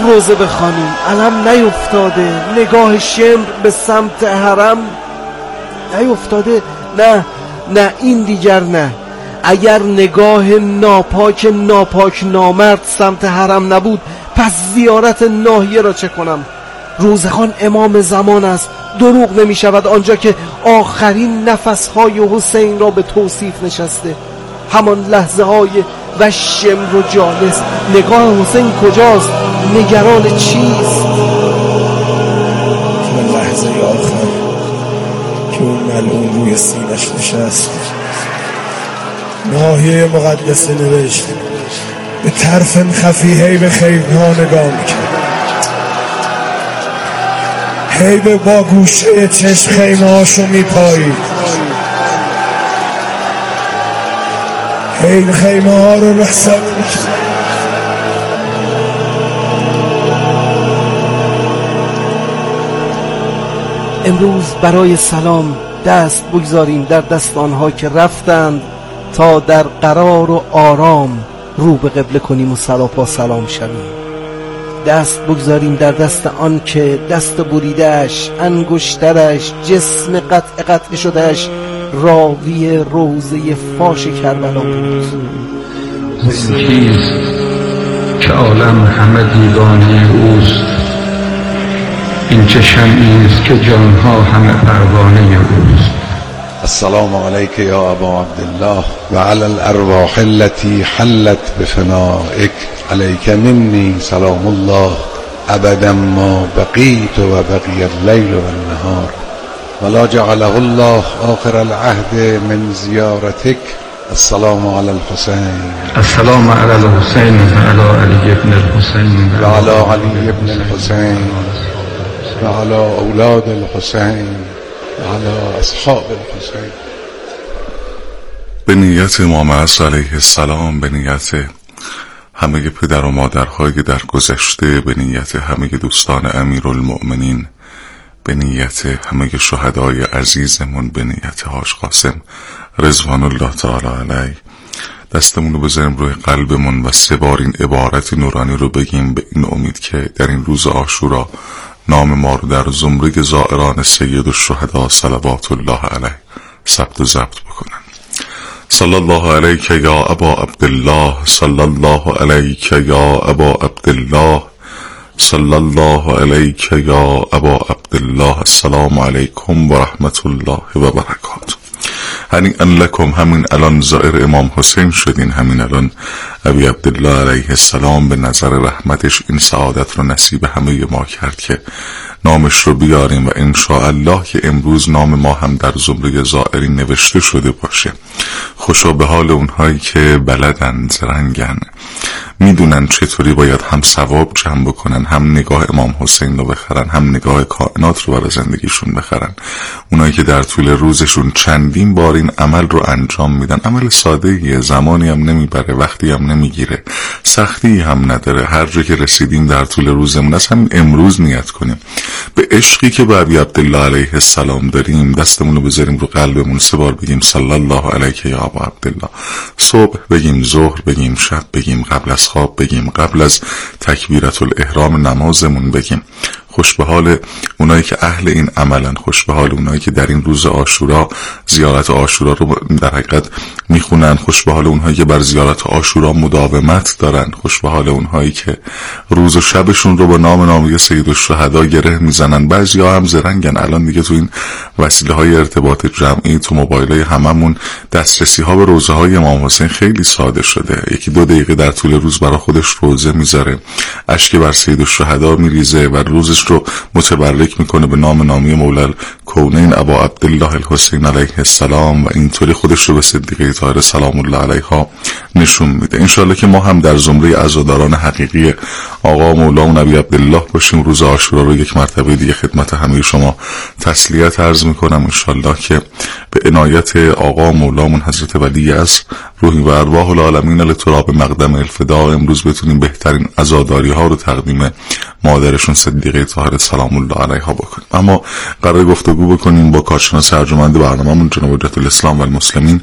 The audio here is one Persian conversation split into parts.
روزه بخوانیم. علم نیفتاده، نگاه شمر به سمت حرم نیفتاده. نه این دیگر نه. اگر نگاه ناپاک نامرد سمت حرم نبود، پس زیارت ناحیه را چه کنم؟ روزخان امام زمان است، دروغ نمی شود آنجا که آخرین نفسهای حسین را به توصیف نشسته. همان لحظه های و شمر و جالس. نگاه حسین کجاست؟ نگران چیست؟ تو لحظه آخر که اون ملعون روی سینش نشست، ناحیه مقدسه نوشت، به طرف خفی به خیمه ها نگاه میکرد. هیبه با گوشه چشم خیمه هاشو میپایید، هیبه خیمه ها رو رخصت میکرد. امروز برای سلام دست بگذاریم در دست آنها که رفتند تا در قرار و آرام رو به قبله کنیم و سلاپا سلام شویم. دست بگذاریم در دست آن که دست بریده‌اش، انگشترش، جسم قطع شدهش راوی روضه فاش کربلا بود. کیست که عالم همه دیوانه اوست، این چه شمعیست که جانها همه پروانه اوست. السلام علیک یا ابا عبدالله و علی الارواح التي حلت بفنائک، علیک منی سلام الله ابدا ما بقیت و بقی اللیل و النهار ولا جعله الله آخر العهد من زیارتک. السلام علی الحسین، السلام علی الحسین و علی علی ابن الحسین و علی علی ابن الحسین و علی اولاد الحسین و علی اصحاب الحسین. به نیت امام عصر علیه السلام، به نیت همه پدر و مادرهای در گذشته، به نیت همه دوستان امیرالمؤمنین، به نیت همه شهدای عزیزمون، به نیت حاج قاسم رضوان الله تعالی علیه، دستمون رو بذاریم روی قلبمون و 3 بار این عبارت نورانی رو بگیم، به این امید که در این روز عاشورا نام ما رو در زمره زائران سید الشهدا صلوات الله علیه ثبت و ضبط بکنن. صلی الله علیک یا ابا عبدالله، صلی الله علیک یا ابا عبدالله، صلی الله علیک یا ابا عبدالله. السلام علیکم و رحمت الله و برکاته. هنیئا لکم، همین الان زائر امام حسین شدین، همین الان ابی عبدالله علیه السلام به نظر رحمتش این سعادت رو نصیب همه ما کرد که نامش رو بیاریم و انشاءالله که امروز نام ما هم در زمره زائرین نوشته شده باشه. خوشا به حال اونهایی که بلدن، زرنگن، میدونن چطوری باید هم ثواب جمع بکنن، هم نگاه امام حسین رو بخرن، هم نگاه کائنات رو برای زندگیشون بخرن. اونایی که در طول روزشون چندین بار این عمل رو انجام میدن. عمل سادهیه، زمانی هم نمیبره، وقتی هم نمیگیره، سختی هم نداره. هر جا که رسیدیم در طول روزمون، از همین امروز نیت کنیم به عشقی که به ابی عبدالله علیه السلام داریم، دستمون رو بذاریم رو قلبمون، 3 بار بگیم صلی الله علیک یا ابا عبدالله. صبح بگیم، ظهر بگیم، شب بگیم، قبل از خواب بگیم، قبل از تکبیرت الاحرام نمازمون بگیم. خوش به حال اونایی که اهل این عملن، خوش به حال اونایی که در این روز عاشورا زیارت عاشورا رو در حقیقت میخونن، خوش به حال اونهایی که بر زیارت عاشورا مداومت دارن، خوش به حال اونهایی که روز و شبشون رو با نام سید الشهدا گره میزنن. بعضیا هم زرنگن، الان دیگه تو این وسیله های ارتباط جمعی، تو موبایلای هممون دسترسی ها به روزه های امام حسین خیلی ساده شده. 1-2 دقیقه در طول روز برای خودش روزه میذاره، اشک بر سید الشهدا میریزه و روزش رو متبرک میکنه به نامی مولا کونین ابا عبدالله الحسین علیه السلام و اینطوری خودش رو به صدیقه طاهره سلام الله علیها نشون میده. انشالله که ما هم در زمره عزاداران حقیقی آقا مولا نبی عبدالله باشیم. روز عاشورا رو یک مرتبه دیگه خدمت همه شما تسلیت عرض میکنم. انشالله که به عنایت آقا مولامون حضرت ولی از روحی و ارواح العالمین لتراب مقدم الفدا امروز بتونیم بهترین عزاداری ها رو تقدیم مادرشون صدیقه طاهره سلام الله علیها بکنیم. اما قرار گفتگو بکنیم با کارشناس ارجمند برنامه‌مون جناب حجت الاسلام و المسلمین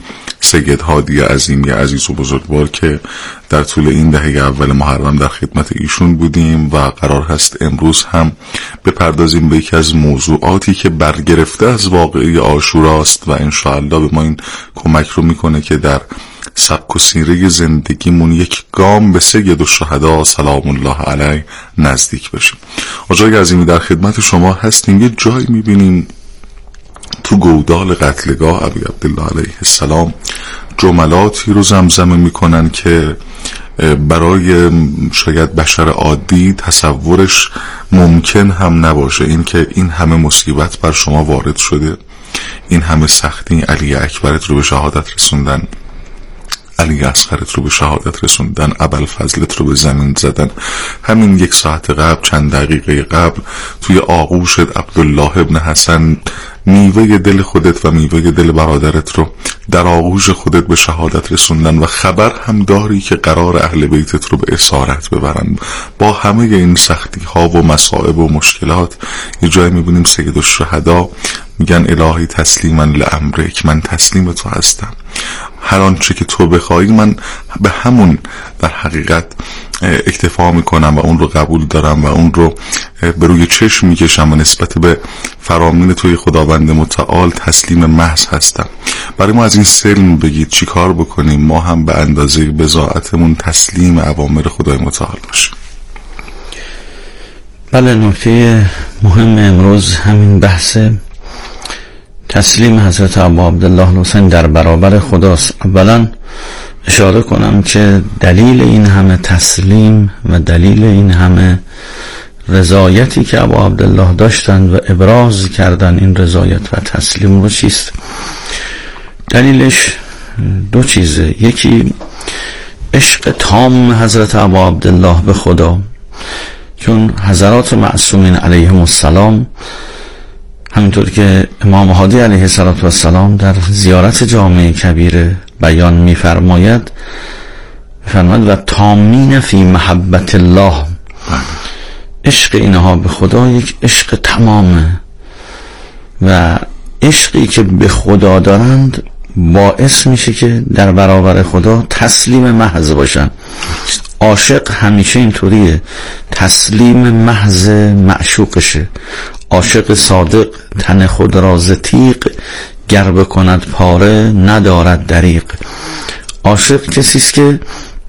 سید هادی عظیمی عزیز و بزرگوار که در طول این دهه اول محرم در خدمت ایشون بودیم و قرار هست امروز هم بپردازیم به یکی از موضوعاتی که برگرفته از واقعه عاشوراست و انشاءالله به ما این کمک رو میکنه که در سبک و سیره زندگیمون یک گام به سید الشهدا سلام الله علیه نزدیک بشیم. آقای عظیمی در خدمت شما هستیم. یه جایی میبینیم تو گودال قتلگاه ابی عبدالله علیه السلام جملاتی رو زمزمه میکنن که برای شاید بشر عادی تصورش ممکن هم نباشه. این که این همه مصیبت بر شما وارد شده، این همه سختی، علی اکبرت رو به شهادت رسوندن، علی اصغرت رو به شهادت رسوندن، ابوالفضلت رو به زمین زدن، همین 1 ساعت قبل، چند دقیقه قبل توی آغوشت عبدالله ابن حسن میوه دل خودت و میوه دل برادرت رو در آغوش خودت به شهادت رسوندن و خبر هم داری که قرار اهل بیتت رو به اسارت ببرن. با همه این سختی ها و مصائب و مشکلات یه جایی میبینیم سید الشهدا میگن الهی تسلیما لامرک، من تسلیم تو هستم، هر آنچه که تو بخوای من به همون در حقیقت اکتفا میکنم و اون رو قبول دارم و اون رو به روی چشم میکشم و نسبت به فرامین توی خداوند متعال تسلیم محض هستم. برای ما از این سلم بگید چی کار بکنیم ما هم به اندازه بضاعتمون تسلیم اوامر خدای متعال باشیم. بله، نکته مهم امروز همین بحث تسلیم حضرت ابا عبدالله الحسین در برابر خداست. اولا اشاره کنم که دلیل این همه تسلیم و دلیل این همه رضایتی که ابا عبدالله داشتن و ابراز کردن این رضایت و تسلیم رو چیست؟ دلیلش 2 چیزه. یکی عشق تام حضرت ابا عبدالله به خدا، چون حضرات معصومین علیهم السلام همینطور که امام هادی علیه السلام در زیارت جامع کبیر بیان میفرماید و تامین فی محبت الله، عشق اینها به خدا یک عشق تمامه و عشقی که به خدا دارند باعث میشه که در برابر خدا تسلیم محض باشن. عاشق همیشه اینطوریه، تسلیم محض معشوقشه. عاشق صادق تن خود را ز تیغ گر بکند پاره ندارد دریغ. عاشق کسیست که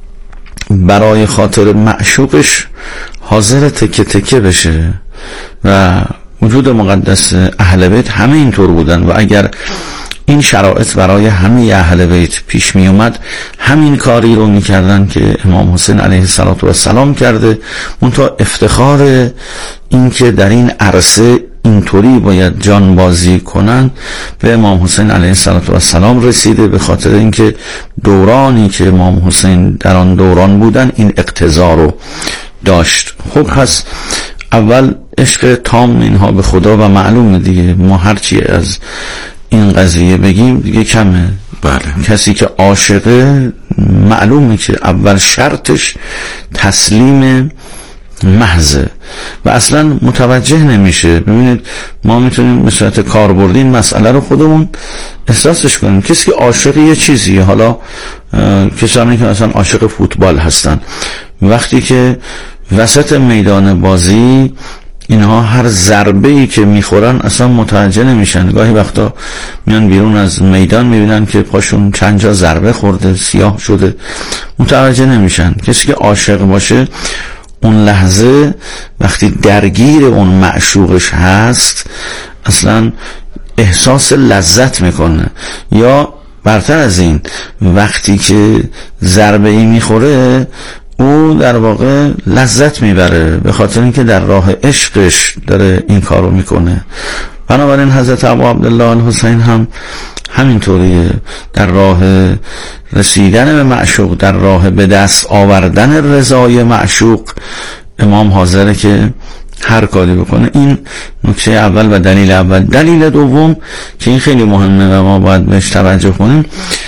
برای خاطر معشوقش حاضر تکه تکه بشه و وجود مقدس اهل بیت همه اینطور بودن و اگر این شرایط برای همه اهل بیت پیش می اومد همین کاری رو میکردن که امام حسین علیه السلام کرده. منتها افتخار این که در این عرصه اینطوری باید جان بازی کنن به امام حسین علیه السلام رسیده، به خاطر اینکه دورانی که امام حسین در آن دوران بودن این اقتضا رو داشت. خب پس اول عشق تام اینها به خدا و معلومه دیگه، ما هرچی از این قضیه بگیم دیگه کمه. بله. کسی که عاشقه معلومه که اول شرطش تسلیم محضه و اصلا متوجه نمیشه. ببینید ما میتونیم به صورت کاربردی این مسئله رو خودمون احساسش کنیم. کسی که عاشق یه چیزیه، حالا کسانی که مثلا عاشق فوتبال هستن، وقتی که وسط میدان بازی اینها هر ضربه‌ای که میخورن اصلا متوجه نمیشن، گاهی وقتا میان بیرون از میدان میبینن که پاشون چند جا ضربه خورده، سیاه شده، متوجه نمیشن. کسی که عاشق باشه اون لحظه وقتی درگیر اون معشوقش هست اصلا احساس لذت میکنه. یا برتر از این وقتی که ضربه ای میخوره او در واقع لذت میبره به خاطر اینکه در راه عشقش داره این کارو میکنه. بنابراین حضرت ابا عبدالله الحسین هم همینطوریه، در راه رسیدن به معشوق، در راه به دست آوردن رضای معشوق امام حاضره که هر کاری بکنه. این نکته اول و دلیل اول. دلیل دوم که این خیلی مهمه و ما باید بهش توجه کنیم،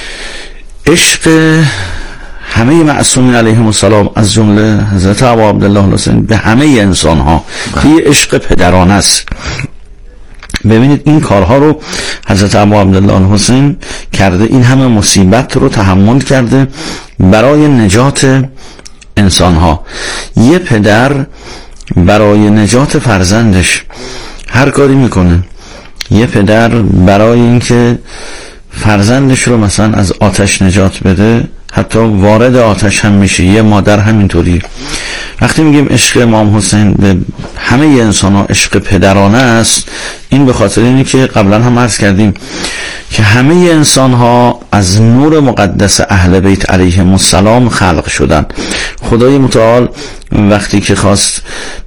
عشق همه معصومین علیهم السلام از جمله حضرت ابا عبدالله الحسین به همه انسان ها یه عشق پدرانه است. ببینید این کارها رو حضرت ابا عبدالله الحسین کرده، این همه مصیبت رو تحمل کرده برای نجات انسانها. یه پدر برای نجات فرزندش هر کاری میکنه. یه پدر برای اینکه فرزندش رو مثلا از آتش نجات بده حتی وارد آتش هم میشه. یه مادر همینطوری. وقتی میگیم عشق امام حسین به همه انسان ها عشق پدرانه است، این به خاطر اینه که قبلا هم عرض کردیم که همه انسان ها از نور مقدس اهل بیت علیهم السلام خلق شدن. خدای متعال وقتی که خواست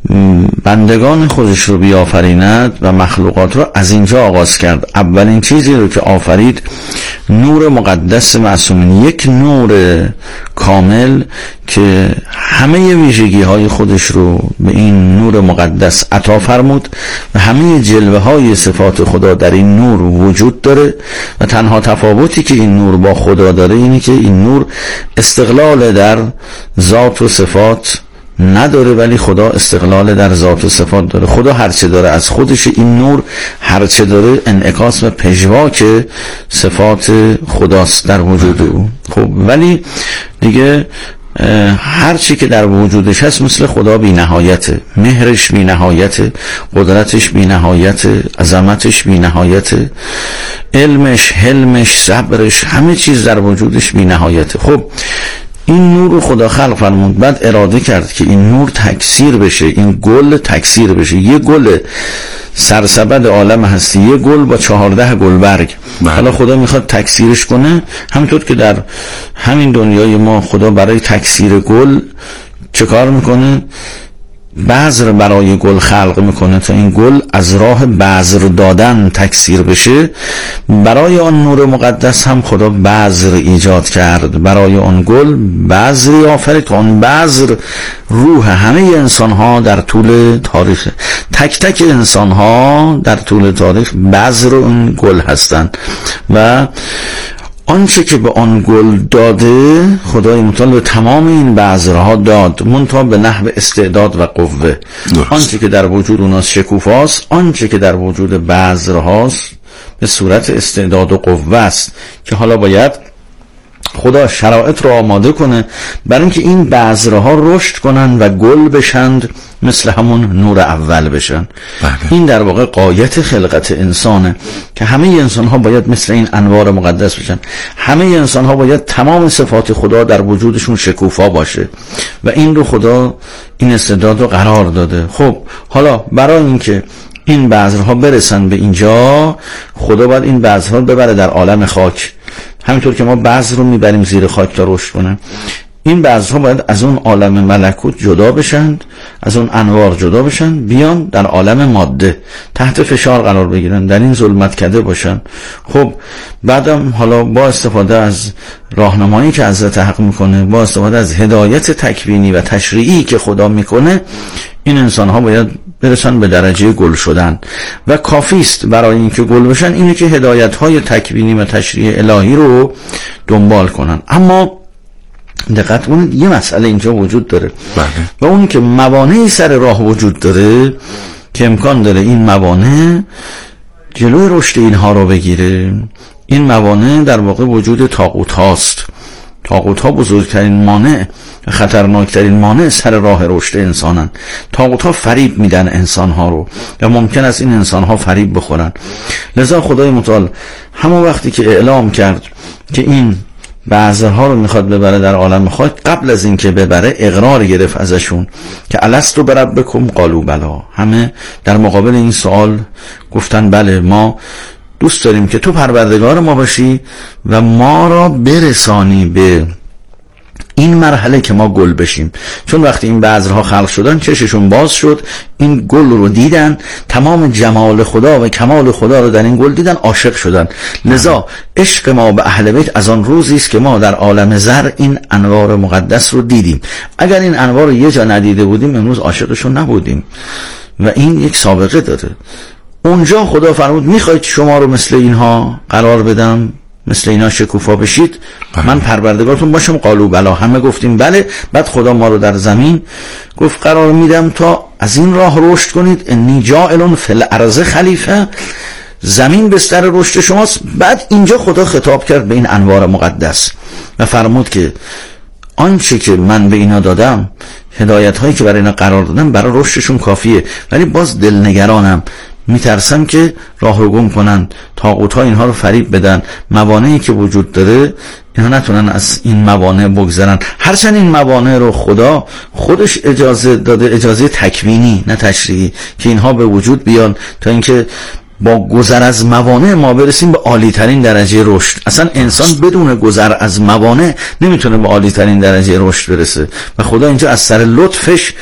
بندگان خودش رو بیافریند و مخلوقات رو از اینجا آغاز کرد. اولین چیزی رو که آفرید نور مقدس معصومین، یک نور کامل که همه ویژگی های خودش رو به این نور مقدس عطا فرمود و همه جلوه های صفات خدا در این نور وجود داره و تنها تفاوتی که این نور با خدا داره اینه که این نور استقلال در ذات و صفات نداره، ولی خدا استقلال در ذات و صفات داره. خدا هرچه داره از خودش، این نور هرچه داره انعکاس و پژواک صفات خداست در وجود او. خب ولی دیگه هرچی که در وجودش هست مثل خدا بی نهایته، مهرش بی نهایته، قدرتش بی نهایته، عظمتش بی نهایته، علمش، حلمش، صبرش، همه چیز در وجودش بی نهایته. خب این نور رو خدا خلق فرمود، بعد اراده کرد که این نور تکثیر بشه، این گل تکثیر بشه. یه گل سرسبد عالم هستی، یه گل با 14 گلبرگ. حالا خدا میخواد تکثیرش کنه، همینطور که در همین دنیای ما خدا برای تکثیر گل چه کار میکنه؟ بذر برای گل خلق میکنه تا این گل از راه بذر دادن تکثیر بشه. برای آن نور مقدس هم خدا بذر ایجاد کرد، برای آن گل بذری آفرید که آن بذر روح همه انسان ها در طول تاریخ، تک تک انسان ها در طول تاریخ بذر اون گل هستند و آنچه که به آن گل داده خدای متعال به تمام این بذرها داد، منتها به نحو استعداد و قوه. آنچه که در وجود اوناست شکوفاست، آنچه که در وجود بذرهاست به صورت استعداد و قوه است که حالا باید خدا شرایط رو آماده کنه برای اینکه این بذرها رشد کنن و گل بشند، مثل همون نور اول بشن. این در واقع غایت خلقت انسانه که همه انسان ها باید مثل این انوار مقدس بشن. همه انسان ها باید تمام صفات خدا در وجودشون شکوفا باشه و این رو خدا این استعداد رو قرار داده. خب حالا برای اینکه این بذرها برسن به اینجا، خدا باید این بذرها ببره در عالم خاک. همینطور که ما بذر رو میبریم زیر خاک تا رشد کنه، این بذرها باید از اون عالم ملکوت جدا بشن، از اون انوار جدا بشن، بیان در عالم ماده تحت فشار قرار بگیرن، در این ظلمت کده باشن. خب بعدم حالا با استفاده از راهنمایی که حضرت حق میکنه، با استفاده از هدایت تکوینی و تشریعی که خدا میکنه، این انسان ها باید برسن به درجه گل شدن و کافی است برای اینکه گل بشن اینه که هدایت های تکوینی و تشریع الهی رو دنبال کنن. اما دقت کنید یه مسئله اینجا وجود داره و اون که موانعی سر راه وجود داره که امکان داره این موانع جلوی رشد اینها رو بگیره. این موانع در واقع وجود طاغوت هاست. طاغوت ها بزرگترین مانع، خطرناکترین مانع سر راه رشد انسانن. طاغوت ها فریب میدن انسان ها رو و ممکن است این انسان ها فریب بخورن. لذا خدای متعال همون وقتی که اعلام کرد که این بذرها رو میخواد ببره در عالم خاک، قبل از اینکه ببره اقرار گرفت ازشون که الستو بربکم قالوا بلی. همه در مقابل این سوال گفتن بله، ما دوست داریم که تو پروردگار ما باشی و ما را برسانی به این مرحله که ما گل بشیم. چون وقتی این بذرها خلق شدن چششون باز شد، این گل رو دیدن، تمام جمال خدا و کمال خدا رو در این گل دیدن، عاشق شدن. لذا عشق ما به اهل بیت از آن روزی است که ما در عالم زر این انوار مقدس رو دیدیم. اگر این انوار رو یه جا ندیده بودیم امروز عاشقشون نبودیم و این یک سابقه داره. اونجا خدا فرمود میخواید شما رو مثل اینها قرار بدم، مثل اینا شکوفا بشید، من پروردگارتون باشم؟ قالوا بلی. همه گفتیم بله. بعد خدا ما رو در زمین گفت قرار میدم تا از این راه رشد کنید. انی جاعل فی الارض خلیفه، زمین بستر رشد شماست. بعد اینجا خدا خطاب کرد به این انوار مقدس و فرمود که آنچه که من به اینا دادم، هدایت هایی که برای اینا قرار دادم، برای رشدشون کافیه، ولی باز دلنگرانم، میترسم که راه رو گم کنن، طاغوت ها اینها رو فریب بدن، موانعی که وجود داره اینها نتونن از این موانع بگذرن. هرچند این موانع رو خدا خودش اجازه داده، اجازه تکوینی نه تشریعی، که اینها به وجود بیان تا اینکه با گذر از موانع ما برسیم به عالی ترین درجه رشد. اصلا انسان بدون گذر از موانع نمیتونه به عالی ترین درجه رشد برسه و خدا اینجا از سر لطفش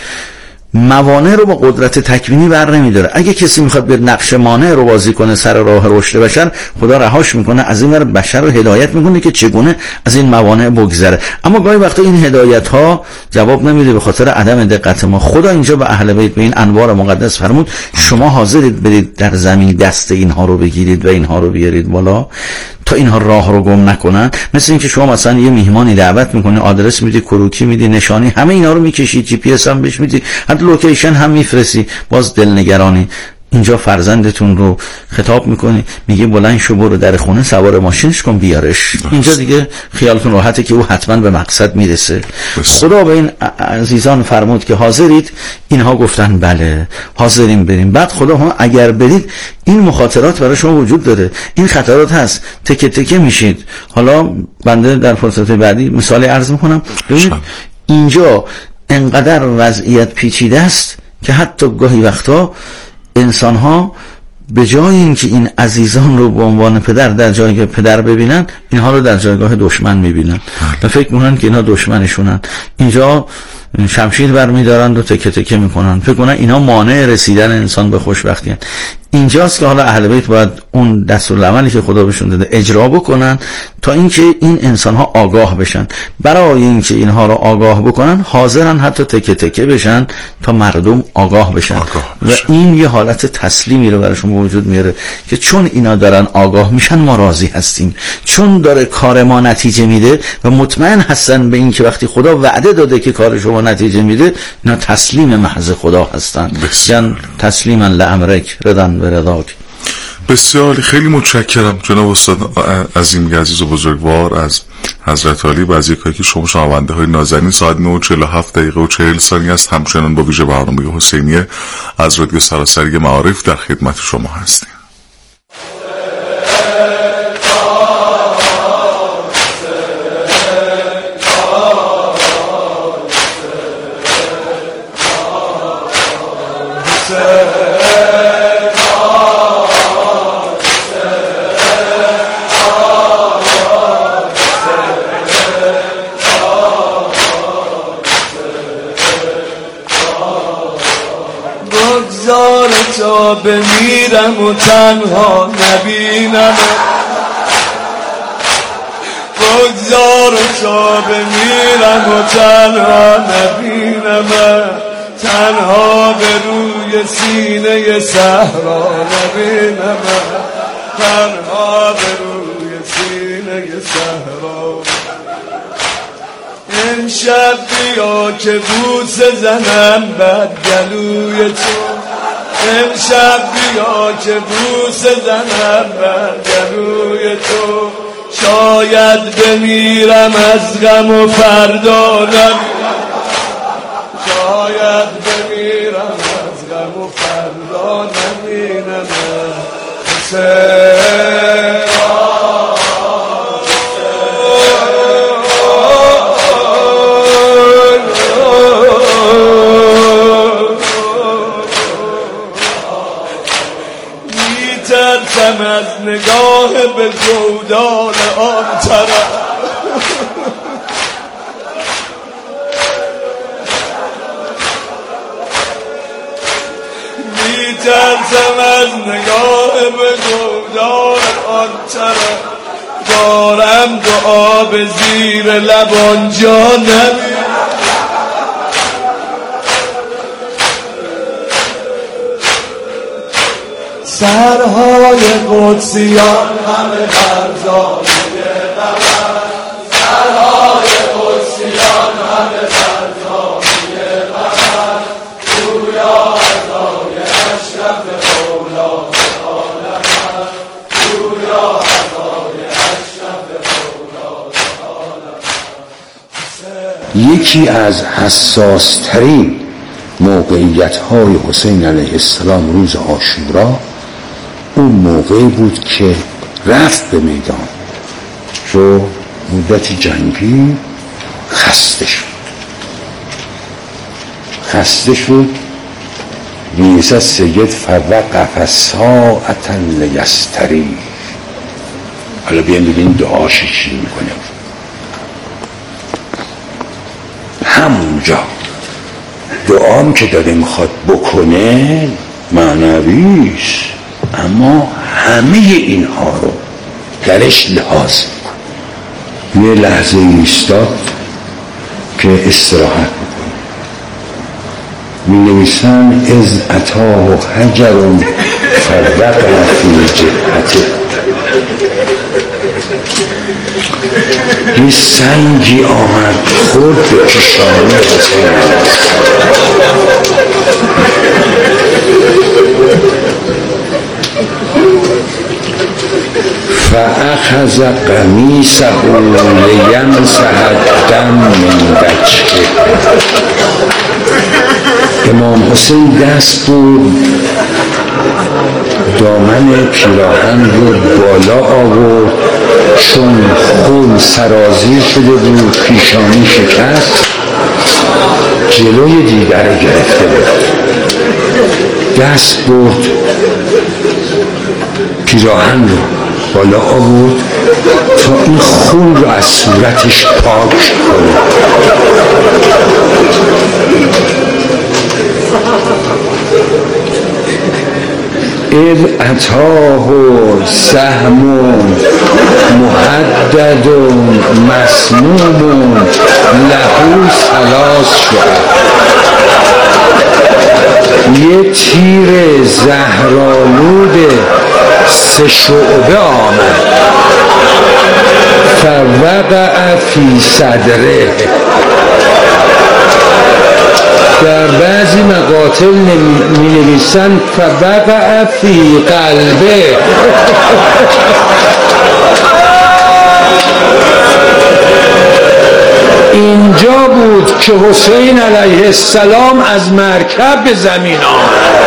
موانع رو با قدرت تکوینی بر نمیداره. اگه کسی میخواد به نقش مانع رو بازی کنه سر راه رشد بشر، خدا رهاش میکنه، از این ور بشر رو هدایت میکنه که چگونه از این موانع بگذره. اما گاهی وقتا این هدایت ها جواب نمیده به خاطر عدم دقت ما. خدا اینجا به اهل بیت، به این انوار مقدس فرمود شما حاضرید برید در زمین دست اینها رو بگیرید و اینها رو بیارید بالا تا اینها راه رو گم نکنن. مثل اینکه شما مثلا یه میهمانی دعوت میکنی، آدرس میدی، کروکی میدی، نشانی، همه اینا رو میکشی، جی پی اس هم بهش میدی، حتی لوکیشن هم میفرستی، باز دلنگرانی. اینجا فرزندتون رو خطاب میکنی، میگه بلند شو برو در خونه سوار ماشینش کن بیارش. اینجا دیگه خیالتون راحته که او حتما به مقصد میرسه. خدا به این عزیزان فرمود که حاضرید؟ اینها گفتن بله حاضریم بریم. بعد خدا هم اگر برید این مخاطرات برای شما وجود داره، این خطرات هست، تکه تکه میشید. حالا بنده در فرصت بعدی مثالی عرض میکنم. ببینید اینجا انقدر وضعیت پیچیده است که حتی گاهی وقتا انسان ها به جای اینکه این عزیزان رو به عنوان پدر در جایگاه پدر ببینن، اینها رو در جایگاه دشمن میبینن و فکر میکنن که اینا دشمنشونن. اینجا شمشیر برمیدارن و تکه تکه میکنن، فکر کنن اینا مانع رسیدن انسان به خوشبختی هن. اینجاست که حالا اهل بیت باید اون دستورالعملی که خدا بهشون داده اجرا بکنن تا اینکه این انسان ها آگاه بشن. برای اینکه اینها رو آگاه بکنن حاضرن حتی تکه تکه بشن تا مردم آگاه بشن. و این یه حالت تسلیمی رو براشون وجود میاره که چون اینا دارن آگاه میشن ما راضی هستیم، چون داره کار ما نتیجه میده و مطمئن هستن به این که وقتی خدا وعده داده که کار شما نتیجه میده، اینا تسلیم محض خدا هستن، یعنی تسلیما لامرک ردن به رضاک. بسیار خیلی متشکرم جناب استاد عظیم عزیز و بزرگوار از حضرت علی. بعضی کاری که شما شنونده های نازنین، ساعت 9:47 است، همچنان با ویژه برنامه حسینیه از رادیو سراسری معارف در خدمت شما هستیم. تا بمیرم و تنها نبینم، بگذار تا بمیرم و تنها نبینم، تنها به روی سینه صحرا نبینم، تنها به روی سینه صحرا. امشب بیا که بوس زنم بر گلوی تو، امشب بیا که بوس زنم بر گلوی تو، شاید بمیرم از غم و فردا نمیرم، شاید بمیرم از غم و فردا نمیرم. میترسم از نگاه به گودال آن طرف، میترسم از نگاه به گودال آن طرف، دارم دعا به زیر لب آنجا نمیرم. سرهای قدسیان همه فرزانه قمر، سرهای قدسیان همه فرزانه قمر، گویا یکی از حساسترین موقعیت‌های حسین علیه السلام روز عاشورا اون موقعی بود که رفت به میدان، رو مدتی جنگی خسته شد میزد سید فوقف ساعتا لیستریح. حالا بیایم ببینیم دعاش چی میکنه. همونجا دعام که داره میخواد بکنه معنویش، اما همه اینها رو درش لحاظ میکنه. یه لحظه ایستاد که استراحت بکنه. می نویسن از اتاه حجر فوقع فی جبهته، یه سنگی آمد خورد به پیشانی حسین. فاخذ قمیصه لیمسح الدم من وجهه. امام حسین دست بود دامن پیراهن رو بالا آورد، چون خون سرازیر شده بود، پیشانی شکست، جلوی دیده رو گرفته بود. دست برد پیراهن رو بالا آورد تا این خون رو از صورتش پاک کنه. اذ اتاه سهم محدد مسموم له 3 شعب. یه تیر زهرآلود 3 شعبه آمد. فوقع فی صدره. در بعضی مقاطع می نویسن فوقع فی قلبه. اینجا بود که حسین علیه السلام از مرکب به زمین آمد.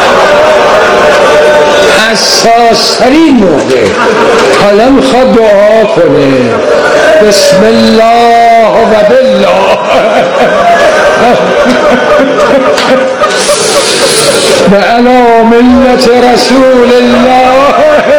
حساس‌ترین موقع. حالا میخواد دعا کنه بسم الله و بالله و علی ملت رسول الله.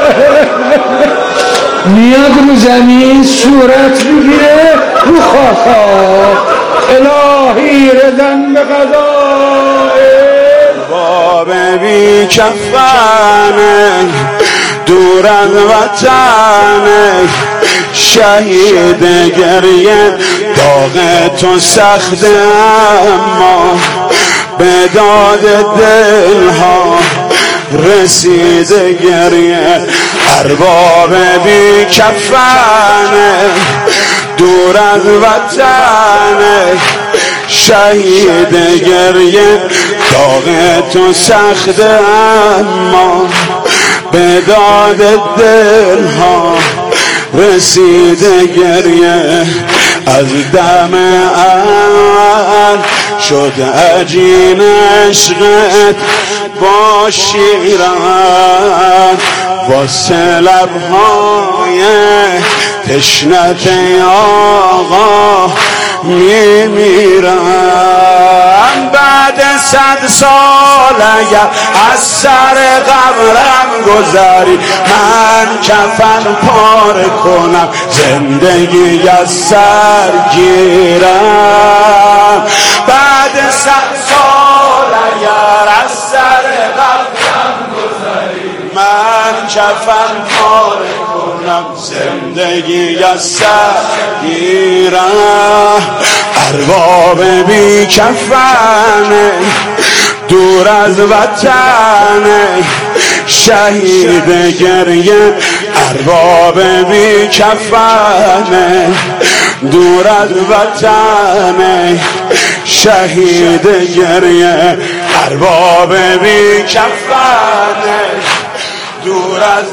میاد رو زمین صورت میگیره رو خاک. الهی رضن به قضای باب بی کفنه دور از وطنه، شهید گریه داغ تو سخته، اما به داد دلها رسیده گریه. ارباب بی کفنه دور از وطنه، شهید گریه داغ تو سخته، اما به داد دلها رسیده گریه. از دم اول شد عجین عشقت با شیران، واسه لبهای تشنت آقا میمیرم. بعد 100 سال اگر از سر قبرم گذاری، من کفن پاره کنم زندگی از سر گیرم. بعد 100 سال اگر از سر قبرم گذاری، من کفن پاره کنم زندگی از سر گیرم. ارباب بی کفنه دور از وطنه، شهید گریه. ارباب بی کفنه دور از وطنه، شهید گریه. ارباب بی کفنه دور از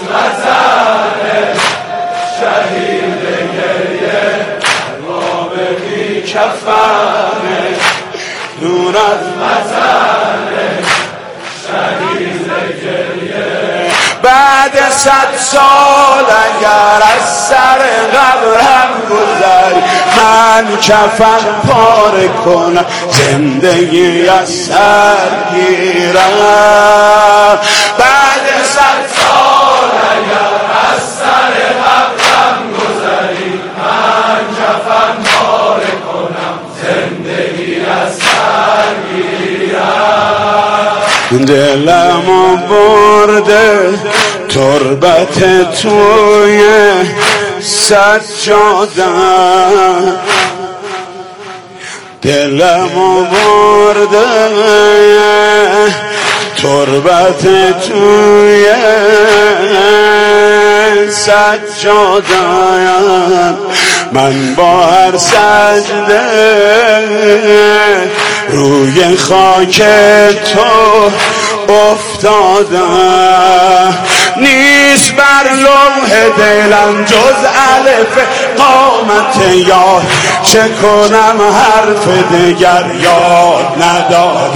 وطنه، شهید گریه. ارباب بی کفنه دور از وطنه شهید گریه بعد 100 سال اگر از سر قبرم گذری من کفن پاره کنم زندگی از سر گیرم بعد 100 سال اگر از سر قبرم گذری من کفن پاره کنم زندگی از سر گیرم دلمو برده تربت توی سجاده دلمو برده تربت توی سجاده من با هر سجده روی خاک تو افتادم نیست بر لوح دلم جز الف قامت یاد چه کنم حرف دگر یاد نداد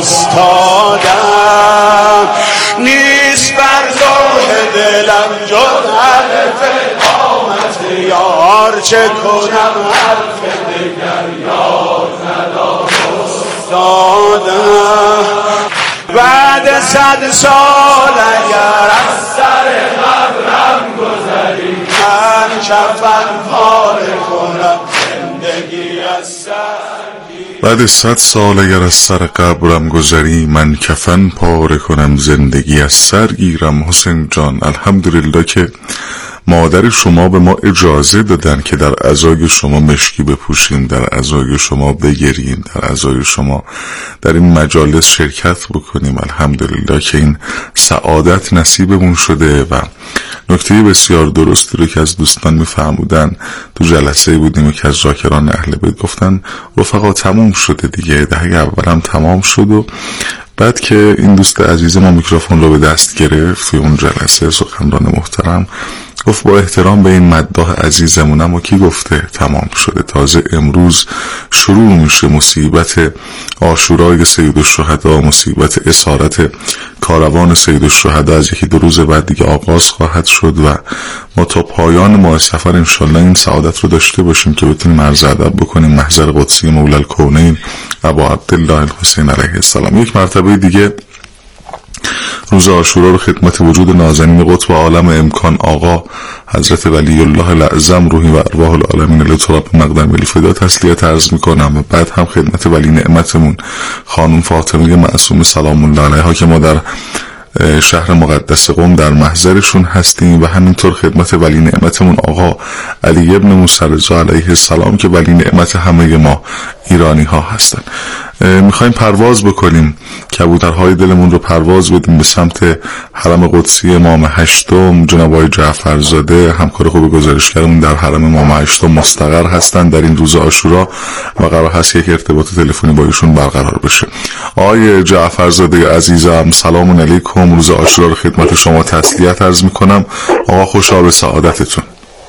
استادم نیست بر لوح دلم جز الف قامت یار چه کنم حرف دگر یاد نداد استادم بعد 100 سال اگر از سر قبرم گذری من کفن پاره کنم زندگی از سر بعد 100 سال اگر از سر قبرم گذری من کفن پاره کنم زندگی از سر گیرم. حسین جان الحمدلله که مادر شما به ما اجازه دادن که در عزای شما مشکی بپوشیم، در عزای شما بگریم، در عزای شما در این مجالس شرکت بکنیم. الحمدلله که این سعادت نصیبمون شده. و نکته بسیار درستی رو که از دوستان میفهمودن تو جلسه بودیم که از ذاکران اهل بیت گفتن رفقا تموم شده دیگه، دهه اول هم تمام شد. و بعد که این دوست عزیز ما میکروفون رو به دست گرفت توی اون جلسه، سخنران محترم گفت با احترام به این مداح عزیزمون، اما کی گفته تمام شده؟ تازه امروز شروع میشه مصیبت عاشورای سید الشهدا، مصیبت اسارت کاروان سید الشهدا از 1-2 روز بعد دیگه آغاز خواهد شد و ما تا پایان ماه سفر انشالله این سعادت رو داشته باشیم که بتونیم عرض ادب بکنیم محضر قدسی مولا الکونین ابا عبدالله الحسین علیه السلام. یک مرتبه دیگه روز عاشورا رو خدمت وجود نازنین قطب عالم امکان آقا حضرت ولی الله الاعظم روحی و ارواح العالمین لطراب مقدم ولی فدا تسلیت عرض میکنم. و بعد هم خدمت ولی نعمتمون خانم فاطمه معصومه سلام الله علیها که ما در شهر مقدس قم در محضرشون هستیم، و همینطور خدمت ولی نعمتمون آقا علی ابن موسی رضا علیه السلام که ولی نعمت همه ما ایرانی ها هستن. میخوایم پرواز بکنیم، کبوترهای دلمون رو پرواز بدیم به سمت حرم قدسی امام هشتم. جناب آقای جعفرزاده همکار خوب گزارشگرمون در حرم امام هشتم مستقر هستن در این روز عاشورا و قرار هست یک ارتباط تلفنی با ایشون برقرار بشه. آقای جعفرزاده عزیزم سلام علیکم، روز عاشورا رو خدمت شما تسلیت عرض میکنم. آقا خوشا به سعادتتون.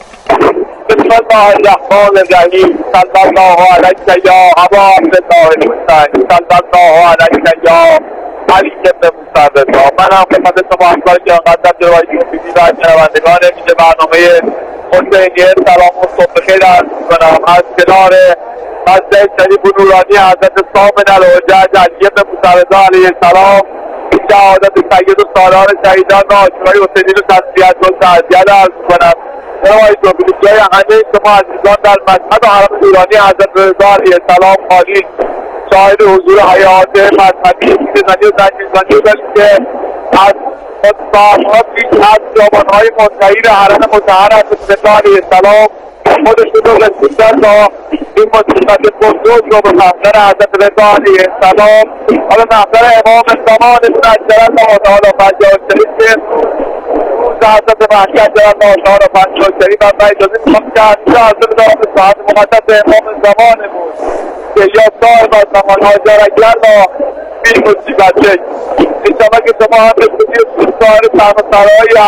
بسم الله الرحمن الرحیم. صلی الله علیک یا ابا عبدالله الحسین، صلی الله علیک یا علی ابن موسی رضا. من هم خدمت شما همکار گرامی‌قدر جناب مفیدی و شنوندگان ویژه برنامه حسینیه سلام و صبح بخیر عرض می‌کنم. از کنار مسجد شریف و نورانی حضرت ثامن الحجج علی ابن موسی رضا علیه السلام شهادت سید و سالار شهیدان و عاشورای حسینی رو تسلیت و تعزیت عرض می‌کنم. جناب توفیقی جای همه شما عزیزان در مشهد و حرم نورانی حضرت رضا علیه السلام خالی شاهد حضور حیات مذهبی پیرزنی و زنجیرزنی داریم که از متفاهمات پیش از جوانهای منتهی حرم مطهر حضرت رضا علیه السلام خودشون رو رسوندن تا این مصیبت بزرگ رو به محضر حضرت رضا علیه السلام و به محضر امام زمانشون اجل الله تعالی فجر شریف که حضرت وحشی اجل الله تعالی فجر شریف و اجازه میخوام که حضرت حضرت ساعت مقدس امام زمانمون که یا صاحب از زمان هاجرگر با این مصیبت شد انشاءالله که شما هم بسیدی و سوستار سرمسرهای